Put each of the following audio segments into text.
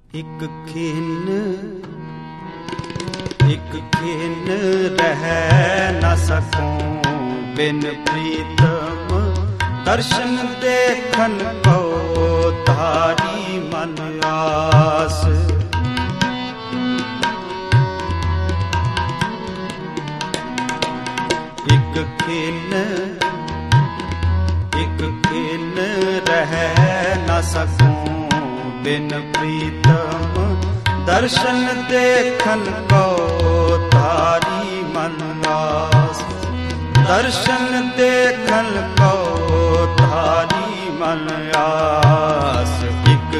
एक खिन रह न सकूं बिन प्रीतम, दर्शन देखन को धारी मन आस। एक खिन रह न सकूं बिन प्रीतम, दर्शन देखन को धारी मन आस। दर्शन देखन को धारी मन आस। एक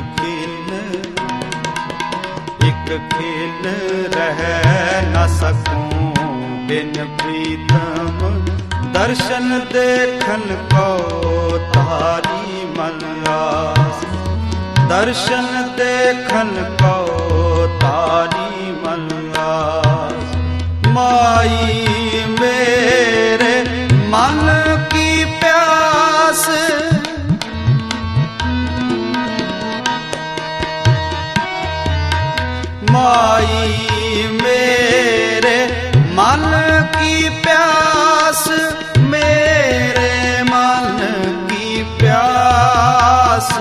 खिन रह न सकूं बिन प्रीतम, दर्शन देखन को धारी मन आस। दर्शन देखन को धारी मन आस। माई मेरे मन की प्यास, माई मेरे मन की प्यास, मेरे मन की प्यास।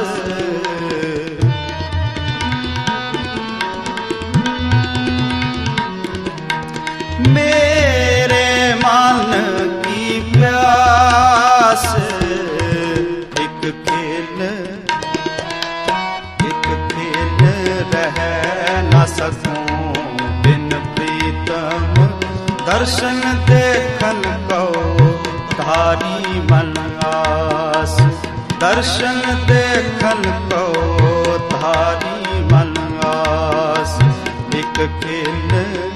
मेरे मन की प्यास। एक खिन रह न सकूं बिन प्रीतम, दर्शन देखन को धारी मन आस। दर्शन देखन को धारी मन आस। एक खिन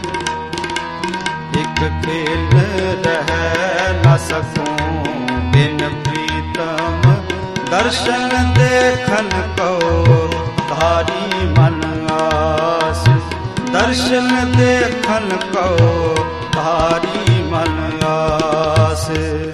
रह न सकूं बिन प्रीतम, दर्शन देखन को धारी मन आस। दर्शन देखन को धारी मन आस।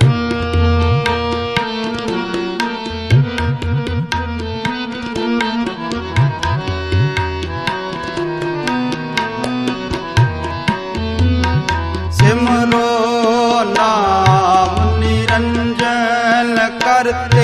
सिमरो नाम निरंजन करते,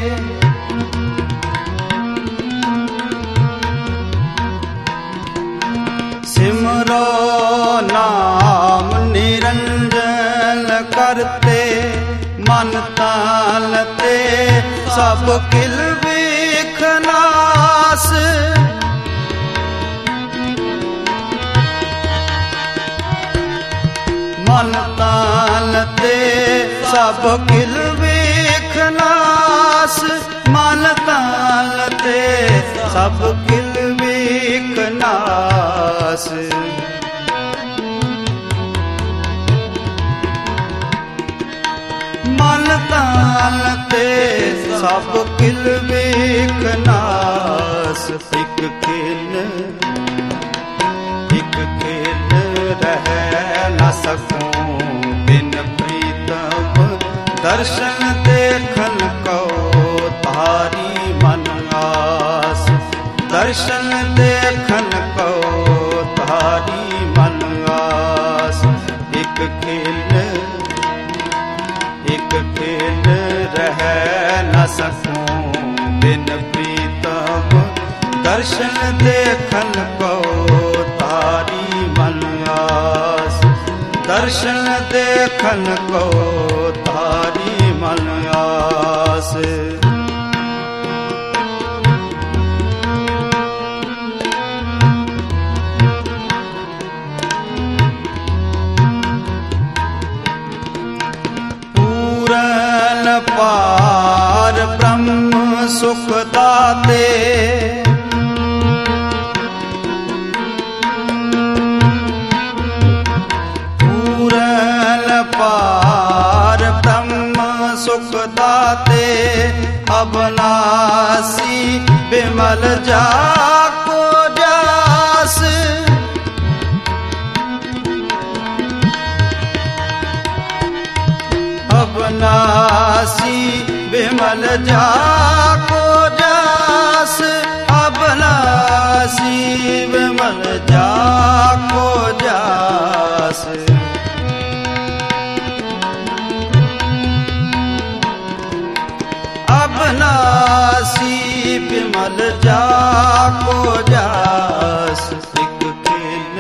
सिमरो नाम निरंजन करते, मन तालते सब किल बिख नास। मन तालते सब किल बिख नास। मन तालते सब किल बिख नास। मन तालते सब किल बिख नास। एक खिन रह न सकूं बिन प्रीतम, दर्शन देखन को धारी मन आस। दर्शन देखन को धारी मन आस। एक खिन रह न सकूं बिन प्रीतम, दर्शन देखन को धारी मन आस। दर्शन देखन को धारी मन आस। पूरन पार ब्रह्म सुख दाते, पार ब्रह्म सुख दाते, अबनासी बिमल जाको जास। अबनासी बिमल जाको जास। अबनासी अबनासी बिमल जाको जास। एक खेल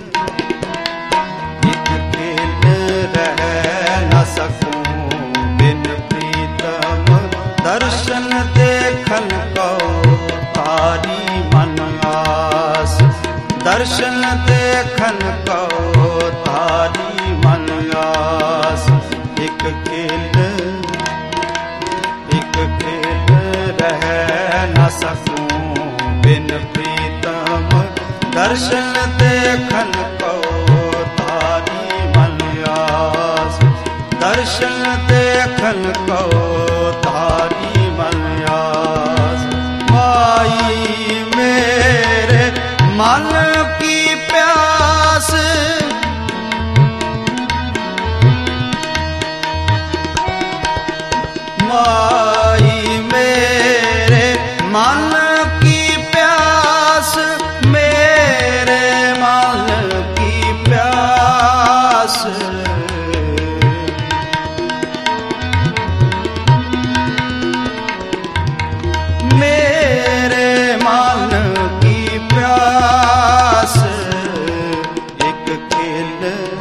रह न सकूं बिन प्रीतम, दर्शन देखन को तारी मन आस। दर्शन देखन को तारी मन आस। एक खेल रह न सकूं बिन प्रीतम, दर्शन देखन को तारी मन आस। दर्शन देखन को तारी मन आस। माई मेरे मन की प्यास, माई मेरे मन की प्यास, मेरे मन की प्यास। मेरे मन की प्यास। एक खेल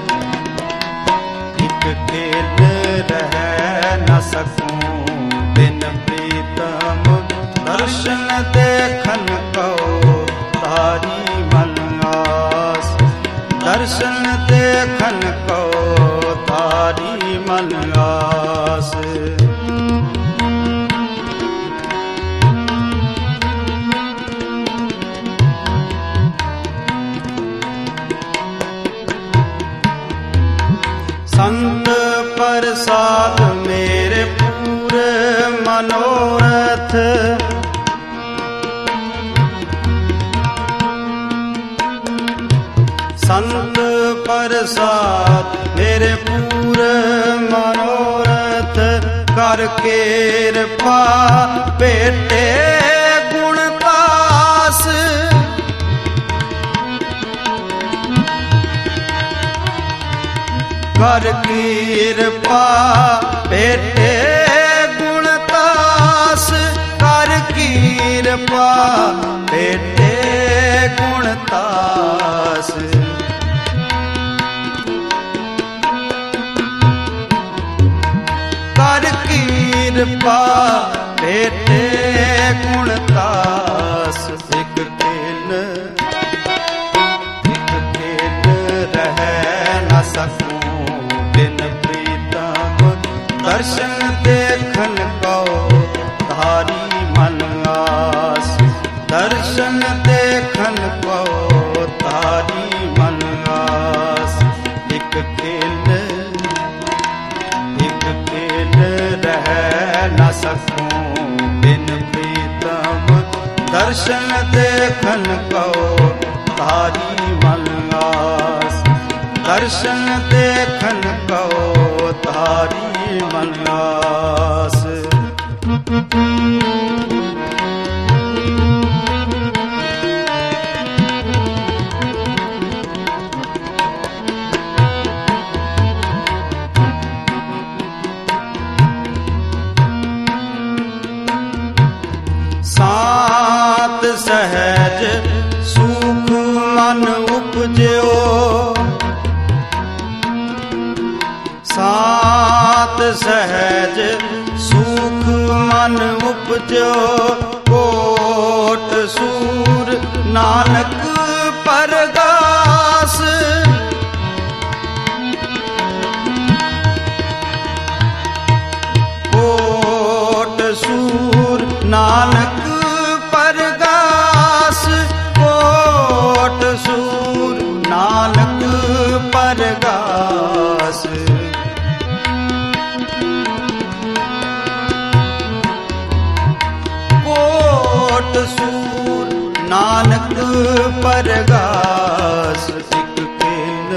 रह न सकूं बिन प्रीतम, दर्शन देखन को तारी मन आस। दर्शन देखन को तारी मन आस। संत प्रसाद मेरे पूरे मनोरथ, संत प्रसाद मेरे पूरे मनोरथ, कर कृपा बेटे गुणदास। कर कृपा बेटे गुणदास। कर कृपा बेटे गुणदास। कर कृपा बेटे गुणदास। एक खेल रह न सकूं बिन प्रीतम, दर्शन देखन को तारी मन आस। दर्शन देखन को तारी मन आस। एक खेल रह न सकूं बिन प्रीतम, दर्शन देखन को तारी मन आस। दर्शन देखन को तारी मन आस। सात सहज सुख मन उपजो, सात सहज सुख मन उपजो। कोट सूर नानक परगास। कोट सूर नानक परगास। कोट सूर नानक परगास। कोट सूर नानक परगास। एक खेल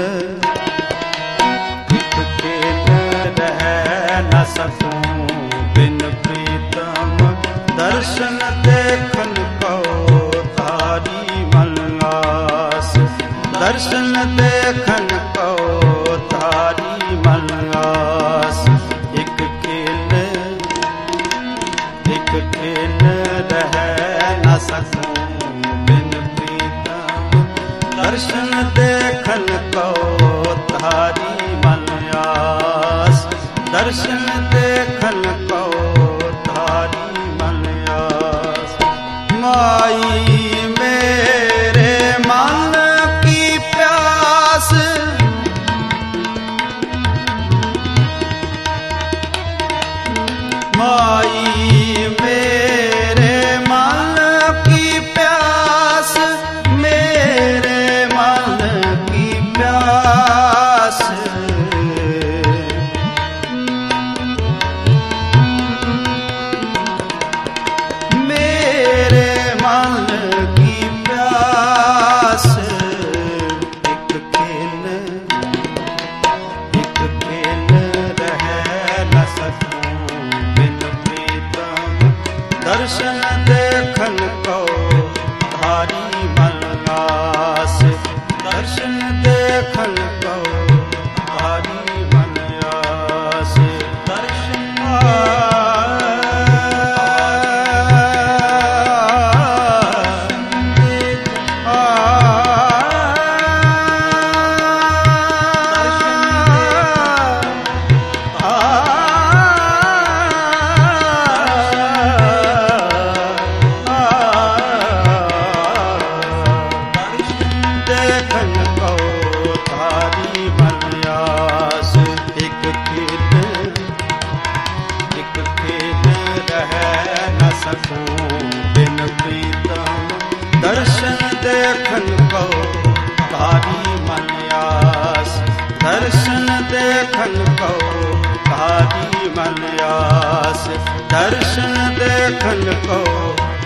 रह न सकूं बिन प्रीतम, दर्शन देखन को तारी मन आस। दर्शन देखन को तारी मन आस। एक खेल खेन रह न सकूं बिन प्रीतम दर्शन देखन को तारी मन आस दर्शन देखन को तारी मन आस माई मेरे मन की प्यास माई मेरे मन की प्यास मेरे मन की प्यास मेरे मन की प्यास एक खेल रह न सकूं दर्शन देखन को तारी मन आस दर्शन देखन को तारी मन आस दर्शन देखन को तारी मन आस एक खेल रह न सकूं बिन प्रीतम दर्शन देखन को तारी मन आस दर्शन देखन को तारी मन आस दर्शन देखन को